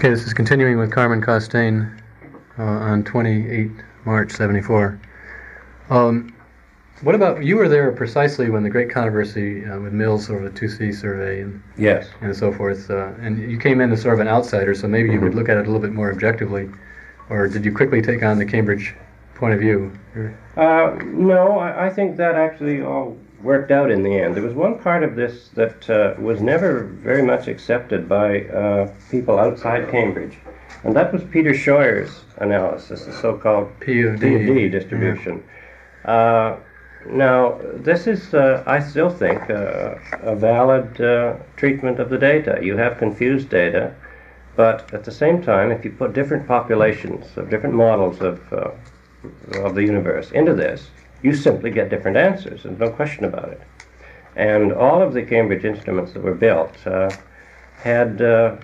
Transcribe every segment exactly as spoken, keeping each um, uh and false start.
Okay, this is continuing with Carmen Costain uh, on twenty-eighth March seventy-four. Um, what about, you were there precisely when the great controversy uh, with Mills over the two C survey and yes, and so forth, uh, and you came in as sort of an outsider, so maybe you mm-hmm. could look at it a little bit more objectively, or did you quickly take on the Cambridge point of view? Uh, no, I, I think that actually all worked out in the end. There was one part of this that uh, was never very much accepted by uh, people outside Cambridge, and that was Peter Scheuer's analysis, the so-called P of D, P of D distribution. Yeah. Uh, now, this is, uh, I still think, uh, a valid uh, treatment of the data. You have confused data, but at the same time, if you put different populations of different models of, uh, of the universe into this, you simply get different answers, there's no question about it. And all of the Cambridge instruments that were built uh, had uh,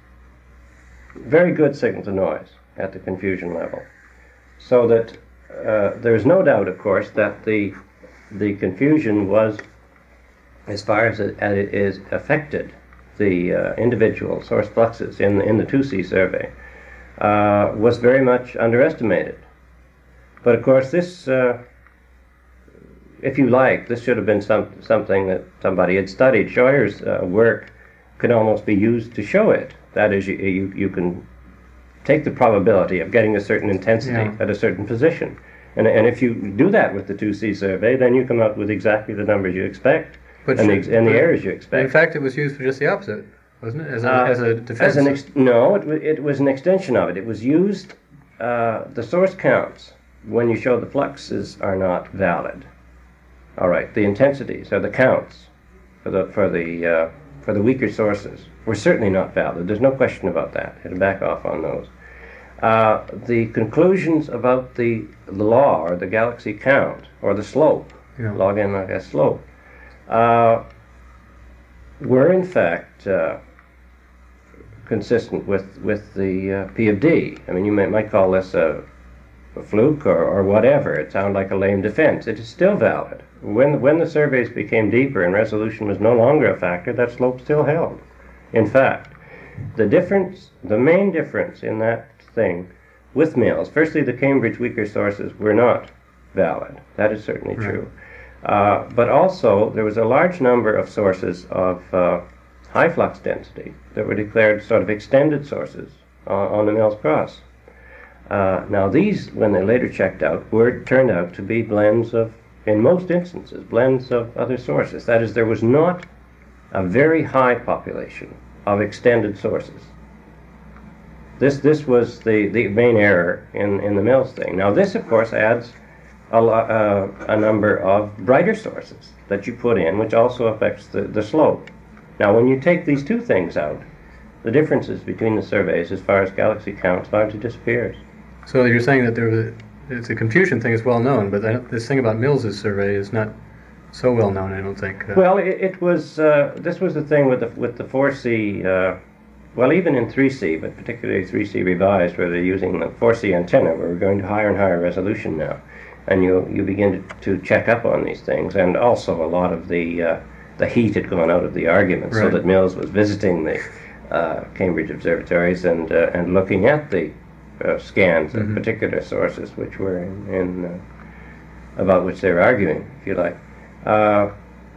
very good signal-to-noise at the confusion level. So that uh, there's no doubt, of course, that the, the confusion was, as far as it, as it is affected the uh, individual source fluxes in, in the two C survey, uh, was very much underestimated. But of course this uh, if you like, this should have been some, something that somebody had studied. Scheuer's uh, work could almost be used to show it. That is, you, you, you can take the probability of getting a certain intensity yeah. at a certain position. And, and if you do that with the two C survey, then you come up with exactly the numbers you expect but and, the, and the errors you expect. In fact, it was used for just the opposite, wasn't it? As a, uh, as a defense? As an ex no, it, it was an extension of it. It was used, uh, the source counts, when you show the fluxes, are not valid. All right, the intensities or the counts for the for the uh, for the weaker sources were certainly not valid. There's no question about that. It'll back off on those. Uh, the conclusions about the, the law or the galaxy count or the slope, yeah. log n log s slope, uh, were in fact uh, consistent with with the uh, P of D. I mean, you may, might call this a, a fluke or, or whatever. It sounds like a lame defense. It is still valid. When, when the surveys became deeper and resolution was no longer a factor, that slope still held. In fact, the difference, the main difference in that thing with Mills, firstly, the Cambridge weaker sources were not valid. That is certainly right. true. Uh, but also, there was a large number of sources of uh, high flux density that were declared sort of extended sources on, on the Mills cross. Uh, now, these, when they later checked out, were turned out to be blends of, in most instances, blends of other sources. That is, there was not a very high population of extended sources. This this was the, the main error in, in the Mills thing. Now, this, of course, adds a, lo uh, a number of brighter sources that you put in, which also affects the, the slope. Now, when you take these two things out, the differences between the surveys as far as galaxy counts largely disappears. So you're saying that there was it's a confusion thing is well known, but that, this thing about Mills's survey is not so well known, I don't think. Uh, well, it, it was. Uh, this was the thing with the with the four C. Uh, well, even in three C, but particularly three C revised, where they're using the four C antenna, where we're going to higher and higher resolution now, and you you begin to, to check up on these things, and also a lot of the uh, the heat had gone out of the argument, right. so that Mills was visiting the uh, Cambridge observatories and uh, and looking at the Uh, scans of mm-hmm. particular sources which were in, in uh, about which they were arguing, if you like. Uh,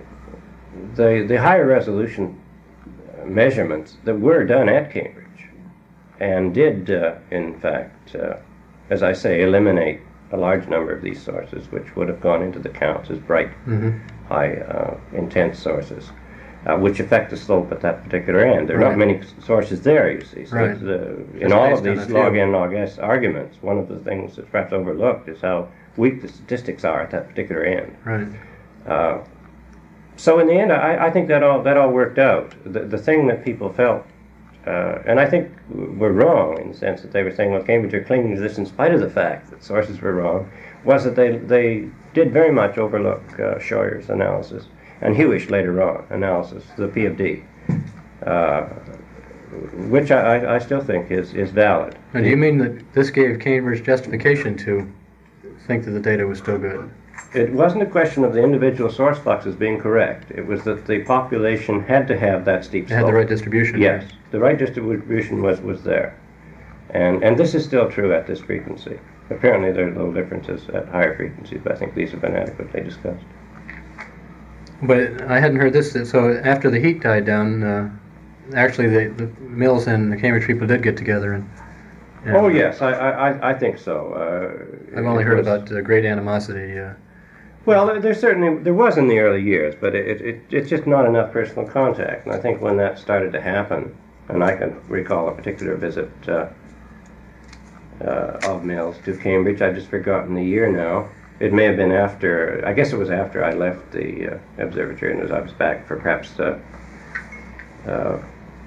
the the higher resolution measurements that were done at Cambridge and did uh, in fact, uh, as I say, eliminate a large number of these sources which would have gone into the counts as bright, mm-hmm. high uh, intense sources. Uh, which affect the slope at that particular end. There are right. not many sources there, you see. So right. the, in all of these log n, log s arguments, one of the things that's perhaps overlooked is how weak the statistics are at that particular end. Right. Uh, so in the end, I, I think that all that all worked out. The, the thing that people felt, uh, and I think were wrong in the sense that they were saying, well, Cambridge are clinging to this in spite of the fact that sources were wrong, was that they, they did very much overlook uh, Scheuer's analysis. And Hewish later on analysis, the P of D, uh, which I, I still think is, is valid. And do you mean that this gave Cambridge justification to think that the data was still good? it wasn't a question of the individual source fluxes being correct. It was that the population had to have that steep It slope. had the right distribution. Yes, the right distribution was, was there. And, and this is still true at this frequency. Apparently there are little differences at higher frequencies, but I think these have been adequately discussed. But I hadn't heard this. So after the heat died down, uh, actually the, the Mills and the Cambridge people did get together. And, and Oh yes, I, I, I think so. Uh, I've only it heard was- about uh, great animosity. Uh, Well, there, there certainly there was in the early years, but it, it it's just not enough personal contact. And I think when that started to happen, and I can recall a particular visit uh, uh, of Mills to Cambridge. I've just forgotten the year now. It may have been after. I guess it was after I left the uh, observatory, and as I was back for perhaps. Uh, uh,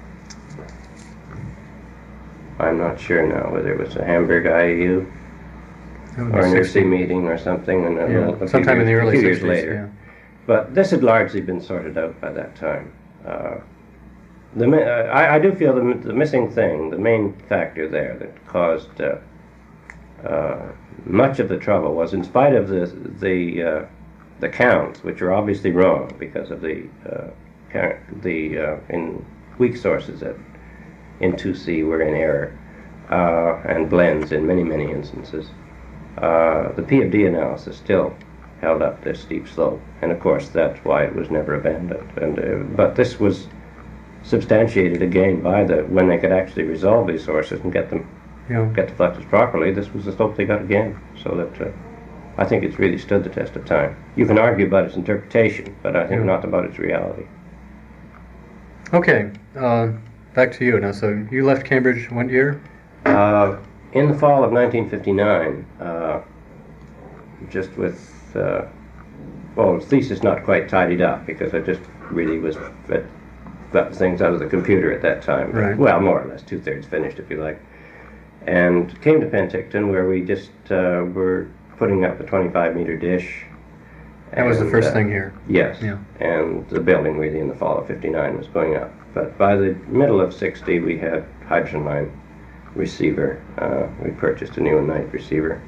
I'm not sure now whether it was a Hamburg I E U. that would be Or an sixty. U C meeting or something, and a Yeah, little, a few sometime in the years- early a few years sixties. later. But this had largely been sorted out by that time. Uh, the mi- uh, I, I do feel the, m- the missing thing, the main factor there that caused uh, uh, much of the trouble was, in spite of the the uh, the counts, which are obviously wrong because of the uh, ca- the uh, in weak sources that in two C were in error uh, and blends in many many instances. Uh, the P of D analysis still held up this steep slope, and of course that's why it was never abandoned. And uh, but this was substantiated again by the when they could actually resolve these sources and get them Yeah. get the fluxes properly. This was the slope they got again. So that uh, I think it's really stood the test of time. You can argue about its interpretation, but I think Yeah. not about its reality. Okay. Uh, back to you now. So you left Cambridge what year? Uh, in the fall of nineteen fifty-nine, uh, just with, uh, well, the thesis not quite tidied up because I just really was at, got things out of the computer at that time. Right. Well, more or less, two-thirds finished, if you like. And came to Penticton, where we just uh, were putting up a twenty-five meter dish. That was the And, first uh, thing here. Yes. Yeah. And the building really in the fall of fifty-nine was going up. But by the middle of sixty, we had hydrogen line receiver. Uh, we purchased a new night receiver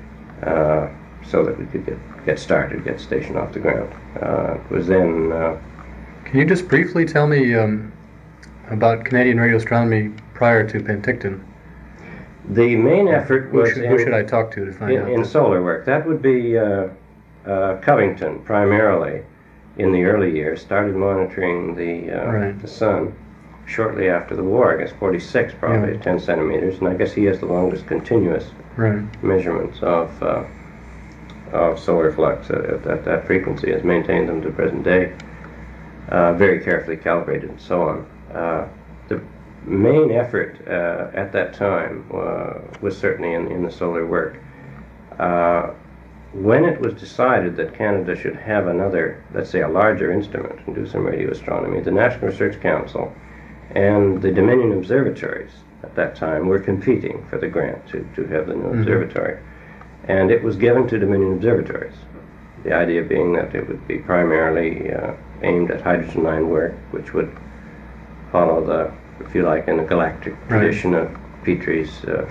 uh, so that we could get, get started, get the station off the ground. Uh, it was then, uh, Can you just briefly tell me um, about Canadian radio astronomy prior to Penticton? the main effort Who was should, in, who should I talk to to find in, out? in this? solar work. That would be uh, uh, Covington primarily in the early years, started monitoring the, uh, Right. the sun shortly after the war, I guess forty-six probably, Yeah. at ten centimeters, and I guess he has the longest continuous Right. measurements of uh, of solar flux at, at, at that frequency, has maintained them to the present day, uh, very carefully calibrated and so on. Uh, the main effort uh, at that time uh, was certainly in, in the solar work. Uh, when it was decided that Canada should have another, let's say a larger instrument and do some radio astronomy, the National Research Council and the Dominion observatories at that time were competing for the grant to, to have the new Mhm. observatory. And it was given to Dominion observatories. The idea being that it would be primarily uh, aimed at hydrogen line work, which would follow the, if you like, in the galactic Right. tradition of Petrie's uh,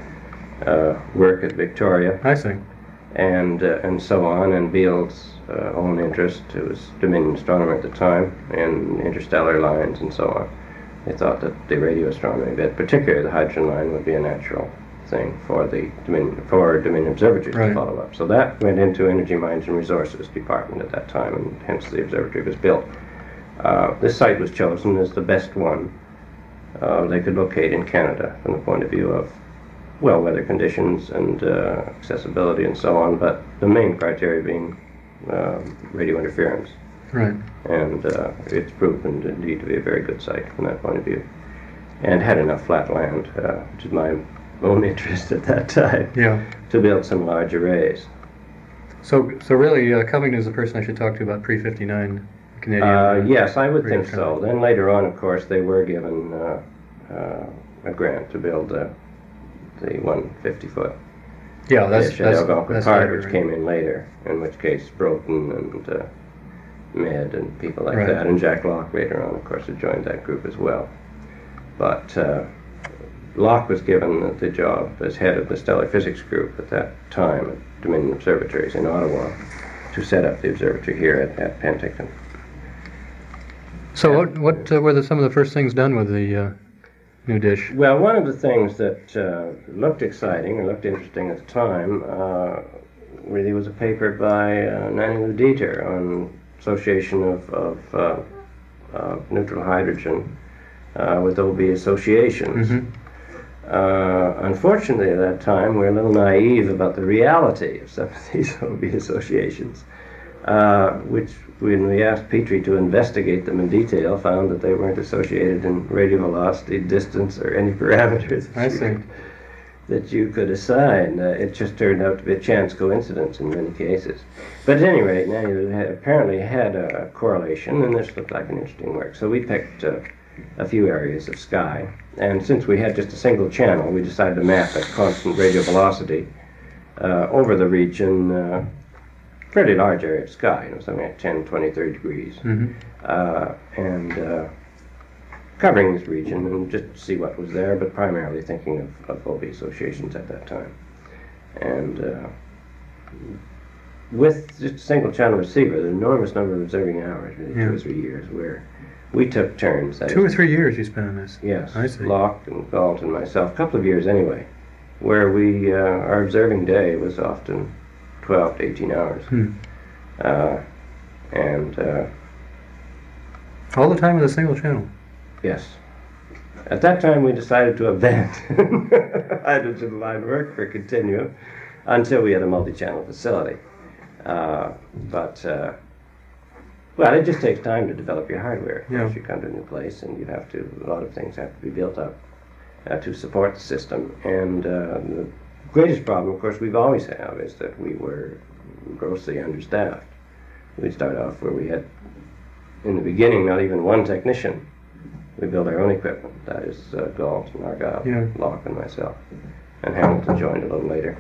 uh, work at Victoria, I see. and uh, and so on, and Beale's uh, own interest, who was Dominion astronomer at the time, in interstellar lines and so on. They thought that the radio astronomy bit, particularly the hydrogen line, would be a natural thing for the Dominion, for Dominion observatories Right. to follow up. So that went into Energy Mines and Resources Department at that time, and hence the observatory was built. Uh, this site was chosen as the best one uh, they could locate in Canada from the point of view of, well, weather conditions and uh, accessibility and so on, but the main criteria being uh, radio interference. Right. And uh, it's proven indeed to be a very good site from that point of view, and had enough flat land, uh, which is my own interest at that time, Yeah. to build some large arrays. So, so really, uh, Covington is the person I should talk to about pre fifty-nine Canadian. Uh, yes, I would radio think so. astronomy. Then later on, of course, they were given uh, uh, a grant to build uh, the one fifty foot Yeah, that's dish at that's, Algonquin that's Park, later, which right. came in later, in which case Broughton and uh, Med and people like Right. that, and Jack Locke later on, of course, had joined that group as well. But uh, Locke was given the, the job as head of the stellar physics group at that time at Dominion Observatories in Ottawa, to set up the observatory here at, at Penticton. So what what uh, were the, some of the first things done with the uh, new dish? Well, one of the things that uh, looked exciting or looked interesting at the time uh, really was a paper by uh, Nanny Lou Dieter on association of, of uh, uh, neutral hydrogen uh, with O B associations. Mm-hmm. Uh, unfortunately, at that time, we were a little naive about the reality of some of these O B associations, uh, which, when we asked Petrie to investigate them in detail, found that they weren't associated in radial velocity, distance, or any parameters I that, see. you, that you could assign. Uh, it just turned out to be a chance coincidence in many cases. But at any rate, Nanny had, apparently had a correlation, and this looked like an interesting work. So we picked uh, a few areas of sky. And since we had just a single channel, we decided to map at constant radial velocity uh, over the region, uh, fairly large area of sky, you know, something like ten, twenty, thirty degrees, Mm-hmm. uh, and uh, covering this region and just see what was there, but primarily thinking of, of O B associations at that time. And uh, with just a single channel receiver, the enormous number of observing hours, really Yeah. two or three years, where we took turns. that Two or is- three years you spent on this. Yes, I see. Locke and Galt and myself, a couple of years anyway, where we, uh, our observing day was often twelve to eighteen hours. Hmm. Uh, and, uh, All the time with a single channel. yes. At that time we decided to abandon hydrogen line work for Continuum until we had a multi-channel facility. Uh, but, uh, well, it just takes time to develop your hardware. Yeah. Once you come to a new place, and you have to, a lot of things have to be built up uh, to support the system. And uh, the greatest problem, of course, we've always had is that we were grossly understaffed. We'd start off where we had, in the beginning, not even one technician. We built our own equipment. That is uh, Galt and Argyle, Yeah. Locke and myself. And Hamilton joined a little later.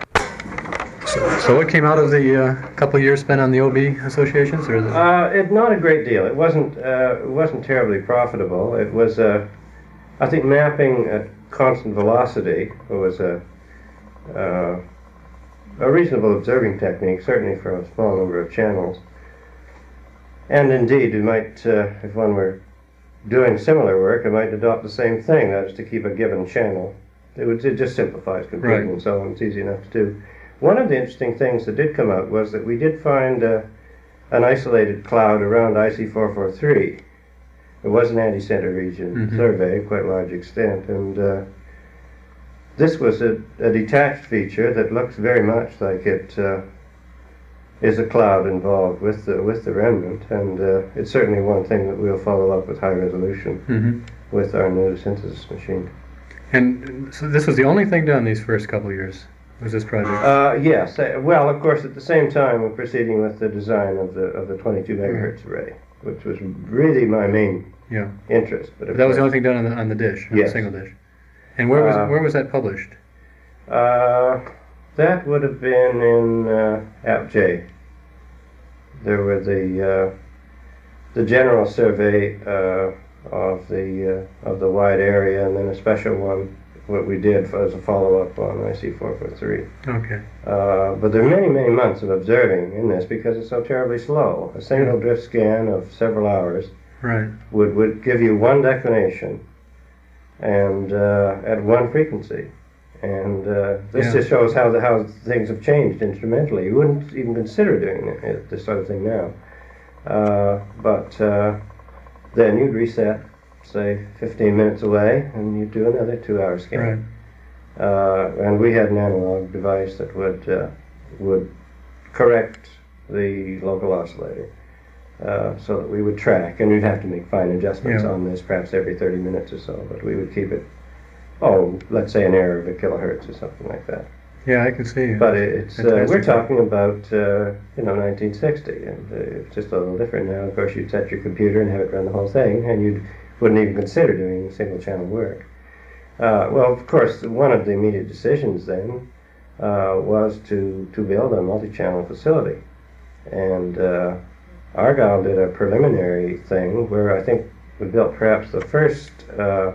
So, so what came out of the uh, couple of years spent on the O B associations, or the? Uh, it, not a great deal. It wasn't. Uh, it wasn't terribly profitable. It was. Uh, I think mapping at constant velocity was a uh, a reasonable observing technique, certainly for a small number of channels. And indeed, we might, uh, if one were doing similar work, it might adopt the same thing. That is to keep a given channel. It would. It just simplifies computing Right. and so on. It's easy enough to do. One of the interesting things that did come out was that we did find uh, an isolated cloud around I C four forty-three. It was an anti-center region Mhm. survey, quite a large extent, and uh, this was a, a detached feature that looks very much like it uh, is a cloud involved with the with the remnant, and uh, it's certainly one thing that we'll follow up with high resolution Mm-hmm. with our new synthesis machine. And so this was the only thing done these first couple of years. Was this project? Uh, yes. Uh, well, of course, at the same time, we're proceeding with the design of the of the twenty-two megahertz array, which was really my main yeah. interest. But of That was the course, only thing done on the on the dish, on Yes. the single dish. And where was Uh, where was that published? uh, that would have been in uh, App J. There were the uh, the general survey uh, of the uh, of the wide area, and then a special one. What we did as a follow-up on I C four forty-three. Okay. Uh, but there are many, many months of observing in this because it's so terribly slow. A single drift scan of several hours Right. would, would give you one declination and uh, at one frequency. And uh, this Yeah. just shows how the, how things have changed instrumentally. You wouldn't even consider doing it, this sort of thing now. Uh, but uh, then you'd reset, say, fifteen minutes away, and you'd do another two-hour scan. Right. Uh, and we had an analog device that would uh, would correct the local oscillator, uh, so that we would track, and we'd have to make fine adjustments Yeah. on this, perhaps every thirty minutes or so. But we would keep it, oh, let's say an error of a kilohertz or something like that. Yeah, I can see. But it, it's uh, Fantastic. we're talking about uh, you know nineteen sixty, and uh, it's just a little different now. Of course, you'd set your computer and have it run the whole thing, and you wouldn't even consider doing single channel work. Uh, well, of course, one of the immediate decisions then uh, was to, to build a multi-channel facility. And uh, Argyle did a preliminary thing where I think we built perhaps the first uh,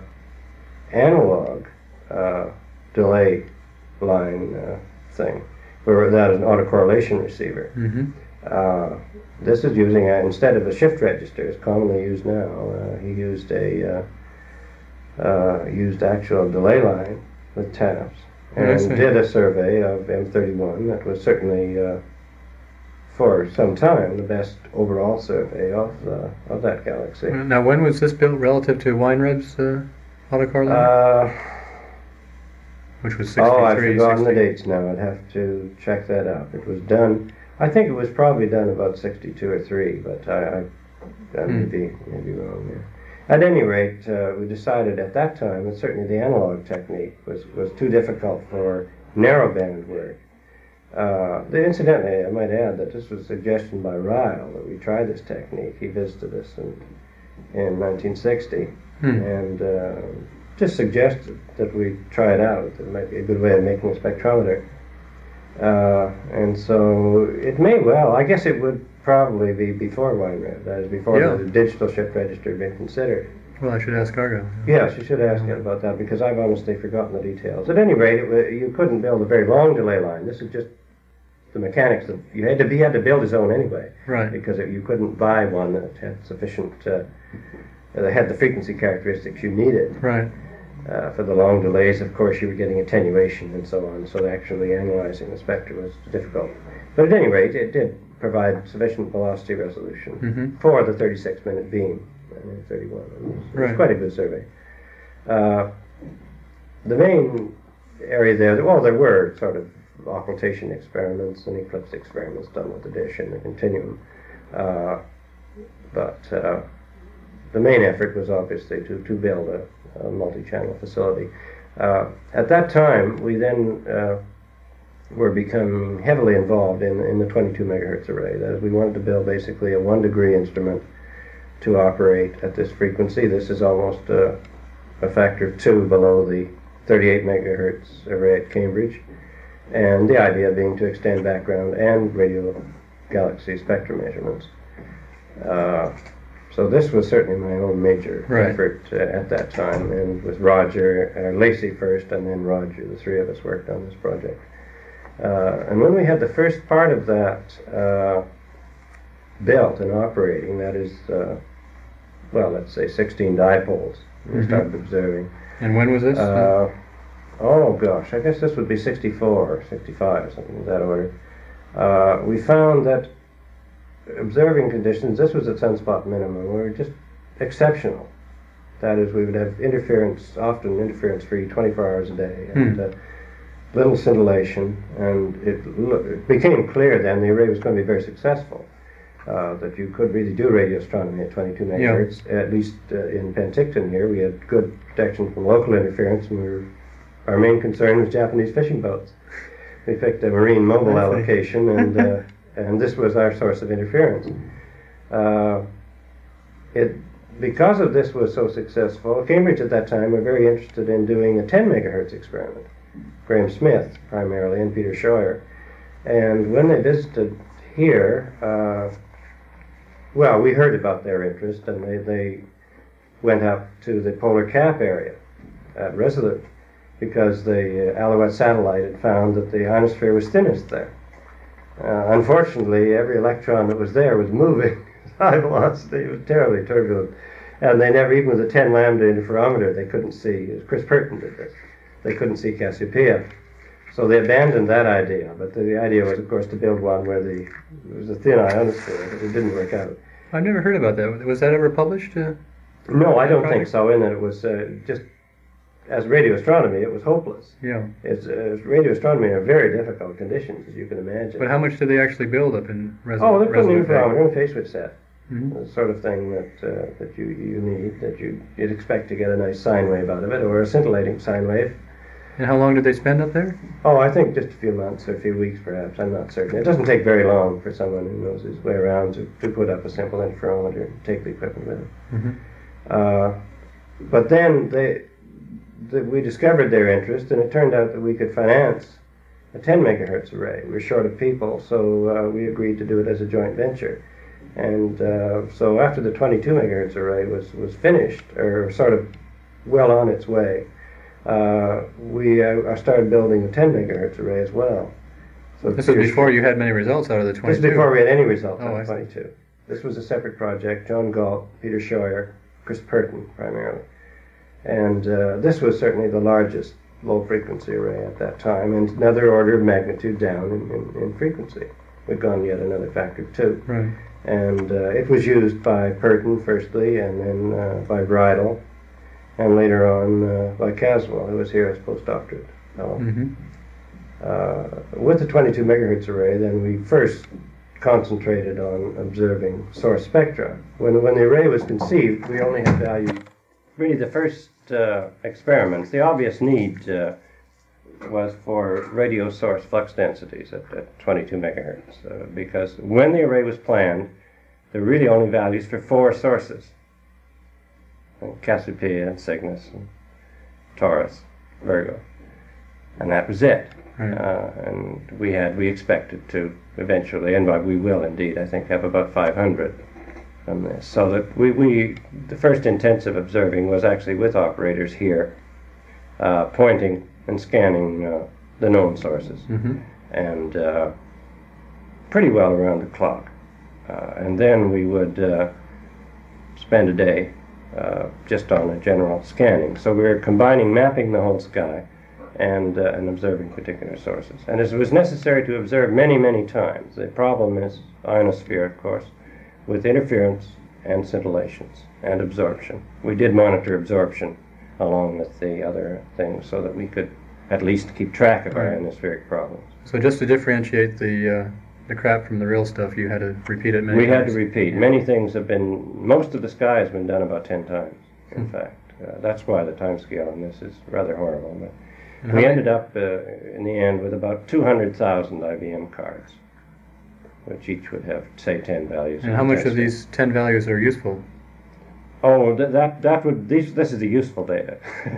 analog uh, delay line uh, thing, where that is an autocorrelation receiver. Mm-hmm. Uh, this is using, a, instead of a shift register, as commonly used now, uh, he used a uh, uh, used actual delay line with taps, and did a survey of M thirty-one that was certainly, uh, for some time, the best overall survey of uh, of that galaxy. Now, when was this built relative to Weinreb's uh, autocar line? Uh, Which was sixty-three, oh, I've forgotten sixty. the dates now. I'd have to check that out. It was done, I think it was probably done about sixty-two or three, but I, I, I may, Hmm. be, may be wrong there. At any rate, uh, we decided at that time that certainly the analog technique was, was too difficult for narrowband work. Uh, the, incidentally, I might add that this was a suggestion by Ryle that we try this technique. He visited us in, in nineteen sixty Hmm. and uh, just suggested that we try it out. It might be a good way of making a spectrometer. Uh, and so it may well, I guess it would probably be before Weinreb, that is before Yeah. the digital shift register had been considered. Well, I should ask Argo. Yes, you should ask it about that because I've honestly forgotten the details. At any rate, it, wa- you couldn't build a very long delay line. This is just the mechanics of, you had to, he had to build his own anyway. Right. Because it, you couldn't buy one that had sufficient, uh, that had the frequency characteristics you needed. Right. Uh, for the long delays, of course, you were getting attenuation and so on, so actually analyzing the spectrum was difficult. But at any rate, it did provide sufficient velocity resolution Mm-hmm. for the thirty-six minute beam, uh, thirty-one. It was, it was Right. quite a good survey. Uh, the main area there, well, there were sort of occultation experiments and eclipse experiments done with the dish and the continuum. Uh, but uh, the main effort was obviously to, to build a, a multi-channel facility. Uh, at that time, we then uh, were becoming heavily involved in, in the twenty-two megahertz array. That is, we wanted to build basically a one degree instrument to operate at this frequency. This is almost a, a factor of two below the thirty-eight megahertz array at Cambridge. And the idea being to extend background and radio galaxy spectrum measurements. Uh, So this was certainly my own major Right. effort uh, at that time, and with Roger, uh, Lacey first, and then Roger, the three of us worked on this project. Uh, and when we had the first part of that uh, built and operating, that is, uh, well, let's say sixteen dipoles, we Mhm. started observing. And when was this? Uh, oh gosh, I guess this would be sixty-four or sixty-five or something of that order. Uh, we found that observing conditions, this was at sunspot minimum, were just exceptional. That is, we would have interference, often interference-free, twenty-four hours a day, and Hmm. uh, little scintillation, and it, lo- it became clear then the array was going to be very successful, uh, that you could really do radio astronomy at twenty-two megahertz. At least uh, in Penticton here, we had good protection from local interference, and we were, our main concern was Japanese fishing boats. We picked a marine mobile I see. allocation, and uh, and this was our source of interference. Uh, it, because of this was so successful, Cambridge at that time were very interested in doing a ten megahertz experiment. Graham Smith primarily and Peter Scheuer. And when they visited here, uh, well, we heard about their interest, and they, they went up to the polar cap area at Resolute because the uh, Alouette satellite had found that the ionosphere was thinnest there. Uh, unfortunately, every electron that was there was moving at high velocity. It was terribly turbulent. And they never, even with a ten lambda interferometer, they couldn't see, Chris Purton did this, they couldn't see Cassiopeia. So they abandoned that idea. But the, the idea was, of course, to build one where the, it was a thin ionosphere, but it didn't work out. I've never heard about that. Was that ever published? Uh, No, I don't Project? think so, in that it was uh, just, as radio astronomy, it was hopeless. yeah. It's, uh, radio astronomy are very difficult conditions, as you can imagine. But how much did they actually build up in Resolute? Oh, they put an Resolute Bay? interferometer and phase switch set. Mhm. The sort of thing that uh, that you, you need, that you, you'd expect to get a nice sine wave out of it, or a scintillating sine wave. And how long did they spend up there? Oh, I think just a few months or a few weeks perhaps, I'm not certain. It doesn't take very long for someone who knows his way around to, to put up a simple interferometer and take the equipment with him. Mm-hmm. Uh, but then they, the, we discovered their interest, and it turned out that we could finance a ten megahertz array. We were short of people, so uh, we agreed to do it as a joint venture. And uh, so after the twenty-two megahertz array was, was finished, or sort of well on its way, uh, we uh, started building a ten megahertz array as well. So This was Peter before Schroeder- you had many results out of the This twenty-two. is before we had any results Oh, on I see. twenty-two. This was a separate project. John Galt, Peter Scheuer, Chris Purton primarily. And uh, this was certainly the largest low-frequency array at that time, and another order of magnitude down in, in, in frequency. We'd gone yet another factor of two. Right. And uh, it was used by Purton firstly, and then uh, by Bridle, and later on uh, by Caswell, who was here as postdoctorate fellow. Mm-hmm. Uh, with the twenty-two megahertz array, then we first concentrated on observing source spectra. When, when the array was conceived, we only had value. Really, the first uh, experiments, the obvious need uh, was for radio source flux densities at, at twenty-two megahertz, uh, because when the array was planned, there were really only values for four sources: Cassiopeia, and Cygnus, and Taurus, Virgo, and that was it. Right. Uh, and we had, we expected to eventually, and we will indeed, I think, have about five hundred from this. So that we, we the first intensive observing was actually with operators here, uh, pointing and scanning uh, the known sources, Mm-hmm. and uh, pretty well around the clock. Uh, and then we would uh, spend a day uh, just on a general scanning. So we were combining mapping the whole sky and, uh, and observing particular sources. And it was necessary to observe many, many times. The problem is ionosphere, of course, with interference and scintillations and absorption. We did monitor absorption along with the other things so that we could at least keep track of our Right. ionospheric problems. So just to differentiate the uh, the crap from the real stuff, you had to repeat it many We times. had to repeat. Many things have been, most of the sky has been done about ten times, in Hmm. fact. Uh, that's why the time scale on this is rather horrible. But And we how ended up, uh, in the end, with about two hundred thousand I B M cards, which each would have, say, ten values. And in how the much test of set. these ten values are useful? Oh, th- that that would these. This is the useful data.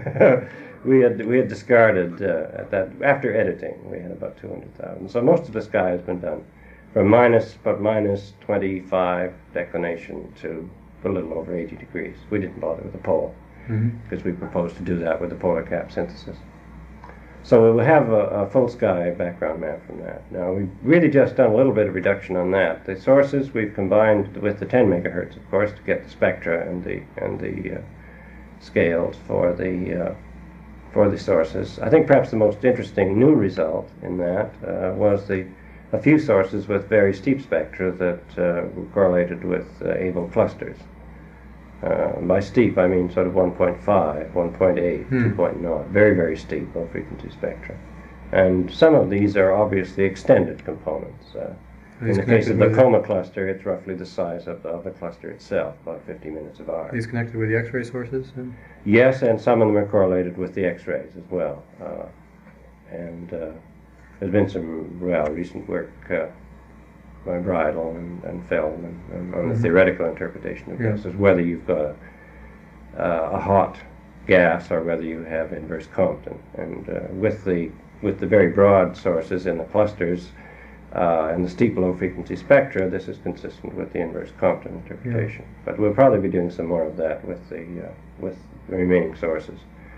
we had we had discarded uh, at that after editing. We had about two hundred thousand. So most of the sky has been done from minus but minus twenty-five declination to a little over eighty degrees. We didn't bother with the pole Mm-hmm. because we proposed to do that with the polar cap synthesis. So we will have a, a full sky background map from that. Now we've really just done a little bit of reduction on that. The sources we've combined with the ten megahertz, of course, to get the spectra and the and the uh, scales for the uh, for the sources. I think perhaps the most interesting new result in that uh, was the a few sources with very steep spectra that uh, were correlated with uh, able clusters. Uh, by steep, I mean sort of one point five, one point eight, Hmm. two point zero, very, very steep low-frequency spectra. And some of these are obviously extended components. Uh, in These the case connected of the with Coma cluster, it's roughly the size of the, of the cluster itself, about fifty minutes of R. these connected with the X-ray sources. And Yes, and some of them are correlated with the X-rays as well. Uh, and uh, there's been some, well, recent work uh, by Bridle and, and Feldman and on the Mhm. theoretical interpretation of Yeah. this, is whether you've got a, uh, a hot gas or whether you have inverse Compton. And uh, with the with the very broad sources in the clusters uh, and the steep low-frequency spectra, this is consistent with the inverse Compton interpretation. But we'll probably be doing some more of that with the uh, with the remaining sources.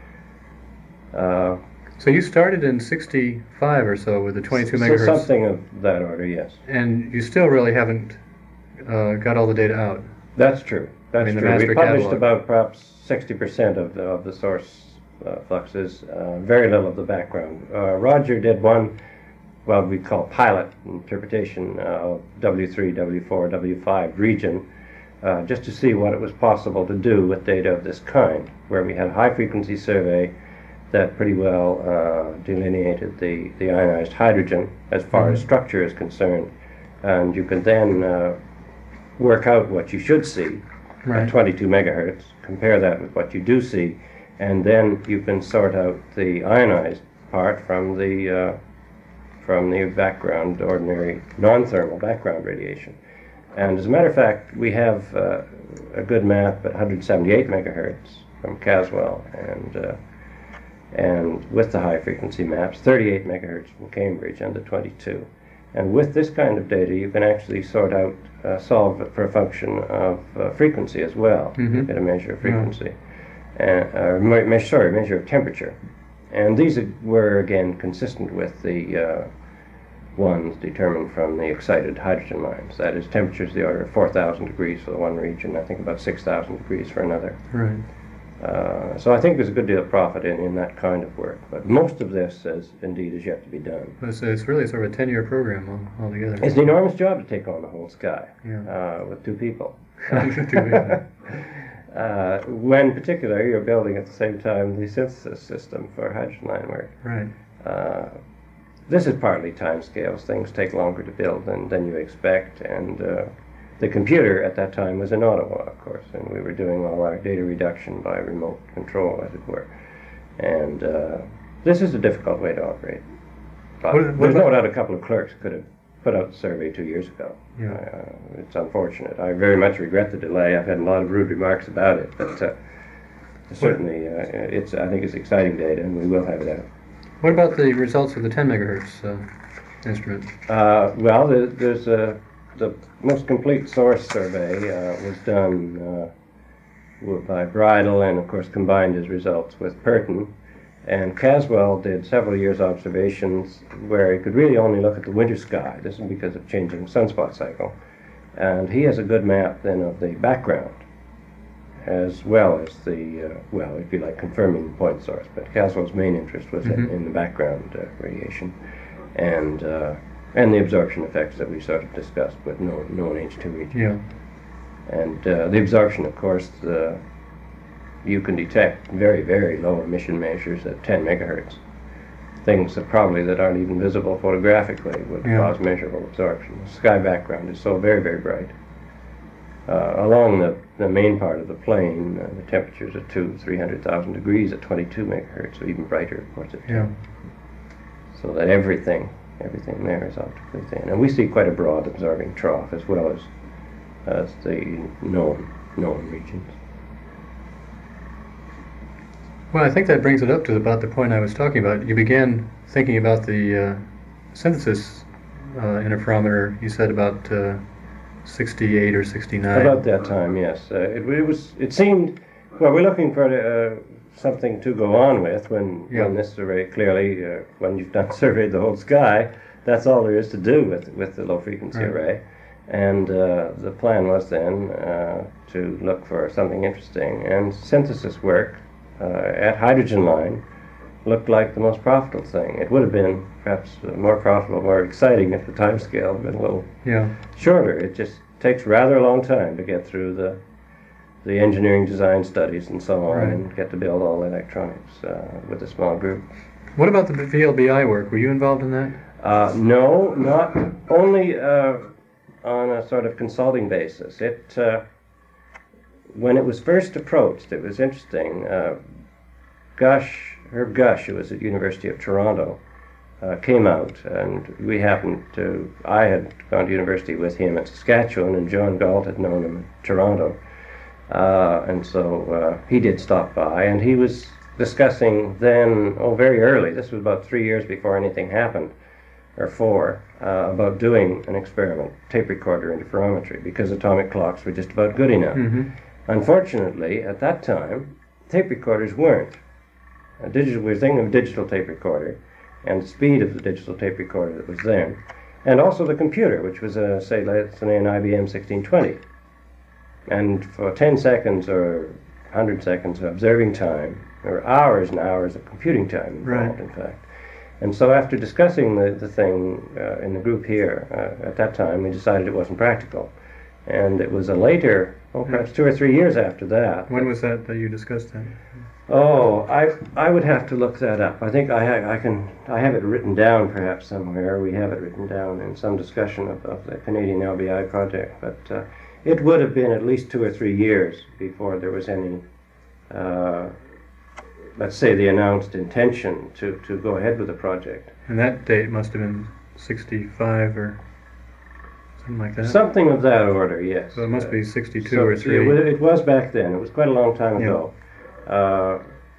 Uh, so you started in sixty-five or so with the twenty-two so megahertz, something of that order, yes. and you still really haven't uh, got all the data out. That's true. That's mean, the true. master We published catalog. about perhaps sixty percent of the of the source uh, fluxes. Uh, very little of the background. Uh, Roger did one, well, we call pilot interpretation uh, of W three, W four, W five region, uh, just to see what it was possible to do with data of this kind, where we had a high frequency survey that pretty well uh, delineated the, the ionized hydrogen as far Mhm. as structure is concerned, and you can then uh, work out what you should see Right. at twenty-two megahertz, compare that with what you do see, and then you can sort out the ionized part from the uh, from the background, ordinary non-thermal background radiation. And as a matter of fact, we have uh, a good map at one hundred seventy-eight megahertz from Caswell, and uh, and with the high frequency maps, thirty-eight megahertz from Cambridge and the twenty-two. And with this kind of data, you can actually sort out, uh, solve it for a function of uh, frequency as well. You Mhm. get a measure of frequency, and uh, me- me- sorry, measure of temperature. And these are- were again consistent with the uh, ones determined from the excited hydrogen lines. That is, temperatures the order of four thousand degrees for the one region, I think about six thousand degrees for another. Right. Uh, so I think there's a good deal of profit in, in that kind of work. But most of this, is, indeed, is yet to be done. It's, it's really sort of a ten-year program all, altogether. It's an enormous job to take on the whole sky Yeah. uh, with two people. Two people. Uh, when, particularly, you're building at the same time the synthesis system for hydrogen line work. Right. Uh, this is partly time scales. Things take longer to build than, than you expect, and uh, the computer at that time was in Ottawa, of course, and we were doing all our data reduction by remote control, as it were. And uh, this is a difficult way to operate. But What- what there's no about- doubt a couple of clerks could have put out the survey two years ago. Yeah. Uh, it's unfortunate. I very much regret the delay. I've had a lot of rude remarks about it, but uh, certainly, uh, it's. I think it's exciting data, and we will have it out. What about the results of the ten megahertz uh, instrument? Uh, well, there, there's a, the most complete source survey uh, was done uh, w- by Bridle, and of course combined his results with Purton. And Caswell did several years observations where he could really only look at the winter sky. This is because of changing sunspot cycle. And he has a good map then of the background, as well as the, uh, well, if you like, confirming the point source. But Caswell's main interest was in, Mhm. in the background uh, radiation and uh, and the absorption effects that we sort of discussed with known, known H two region. Yeah. And uh, the absorption, of course, the, you can detect very, very low emission measures at ten megahertz. Things that probably that aren't even visible photographically would Yeah. cause measurable absorption. The sky background is so very, very bright. Uh, along the, the main part of the plane, uh, the temperatures are two, three hundred thousand degrees at twenty-two megahertz, or even brighter, of course, at ten. Yeah. So that everything, everything there is optically thin. And we see quite a broad absorbing trough as well as as the known known regions. Well, I think that brings it up to about the point I was talking about. You began thinking about the uh, synthesis uh, interferometer, you said about uh, sixty-eight or sixty-nine. About that time, yes. Uh, it, it was. It seemed. Well, we're looking for uh, something to go on with when, Yeah. when this survey clearly, uh, when you've done surveyed the whole sky, that's all there is to do with with the low frequency Right. array. And uh, the plan was then uh, to look for something interesting, and synthesis work uh, at hydrogen line looked like the most profitable thing. It would have been perhaps uh, more profitable, more exciting if the time scale had been a little Yeah. shorter. It just takes rather a long time to get through the the engineering design studies and so on, Right. and get to build all the electronics uh, with a small group. What about the V L B I work? Were you involved in that? Uh, no, not only uh, on a sort of consulting basis. It uh, when it was first approached, it was interesting. Uh, Gush, Herb Gush, who was at University of Toronto, uh, came out, and we happened to. I had gone to university with him at Saskatchewan, and John Galt had known him at Toronto, uh, and so uh, he did stop by, and he was discussing then, oh, very early. This was about three years before anything happened, or four, uh, about doing an experiment, tape recorder interferometry, because atomic clocks were just about good enough. Mm-hmm. Unfortunately, at that time, tape recorders weren't. A digital, we were thinking of a digital tape recorder, and the speed of the digital tape recorder that was then, and also the computer, which was, a, say, let's say an I B M sixteen twenty. And for ten seconds or one hundred seconds of observing time, there were hours and hours of computing time involved, Right. in fact. And so after discussing the, the thing uh, in the group here, uh, at that time, we decided it wasn't practical. And it was a later, oh, perhaps two or three years after that. When was that that you discussed that? Oh, I I would have to look that up. I think I ha- I can I have it written down perhaps somewhere. We have it written down in some discussion of, of the Canadian L B I project. But uh, it would have been at least two or three years before there was any, uh, let's say, the announced intention to, to go ahead with the project. And that date must have been sixty-five or something like that. Something of that order, yes. So it must Uh, be sixty-two So or It, three. wa- it was back then. It was quite a long time Yeah. ago. Uh,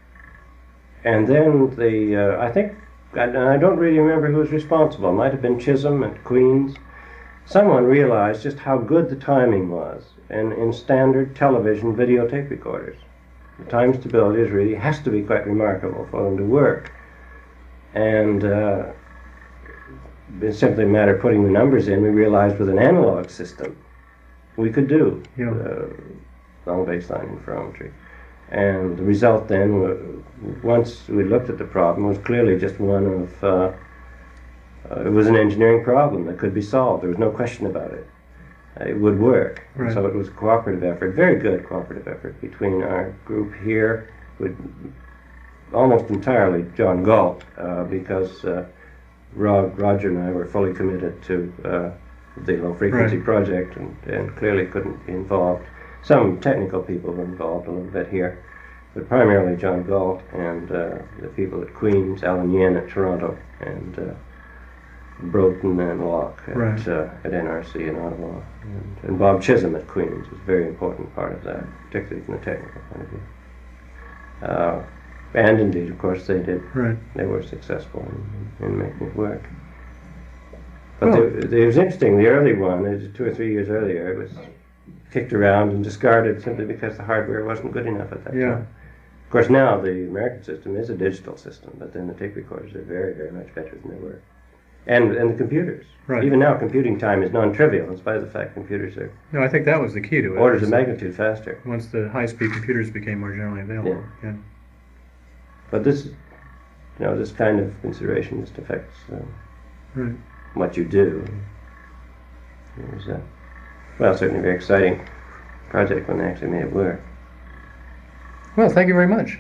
and then the, uh, I think, and I don't really remember who was responsible. It might have been Chisholm at Queen's. Someone realized just how good the timing was in, in standard television videotape recorders. The time stability is really has to be quite remarkable for them to work. And uh, it's simply a matter of putting the numbers in. We realized with an analog system, we could do Yeah. uh, long baseline interferometry. And the result then, wa- once we looked at the problem, was clearly just one of, uh, uh, it was an engineering problem that could be solved. There was no question about it. Uh, it would work. And Right. so it was a cooperative effort, very good cooperative effort between our group here, with almost entirely John Galt, uh, because uh, Rod, Roger and I were fully committed to uh, the low frequency Right. project, and, and clearly couldn't be involved. Some technical people were involved a little bit here, but primarily John Galt and uh, the people at Queen's, Alan Yen at Toronto, and uh, Broughton and Locke at, Right. uh, at N R C in Ottawa, and, and Bob Chisholm at Queen's was a very important part of that, particularly from the technical point of view. Uh, and indeed, of course, they did. Right. They were successful in, in making it work. But Well- the, the, it was interesting. The early one, it was two or three years earlier, it was kicked around and discarded simply because the hardware wasn't good enough at that Yeah. time. Of course, now the American system is a digital system, but then the tape recorders are very, very much better than they were. And and the computers. Right. Even now, computing time is non-trivial, in spite of the fact computers are No, I think that was the key to it. orders was of magnitude faster. Once the high-speed computers became more generally available. Yeah. But this, you know, this kind of consideration just affects uh, Right. what you do. It was, uh, well, certainly a very exciting project when they actually made it work. Well, thank you very much.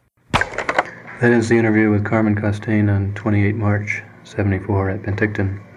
That is the interview with Carmen Costain on twenty-eighth March seventy-four at Penticton.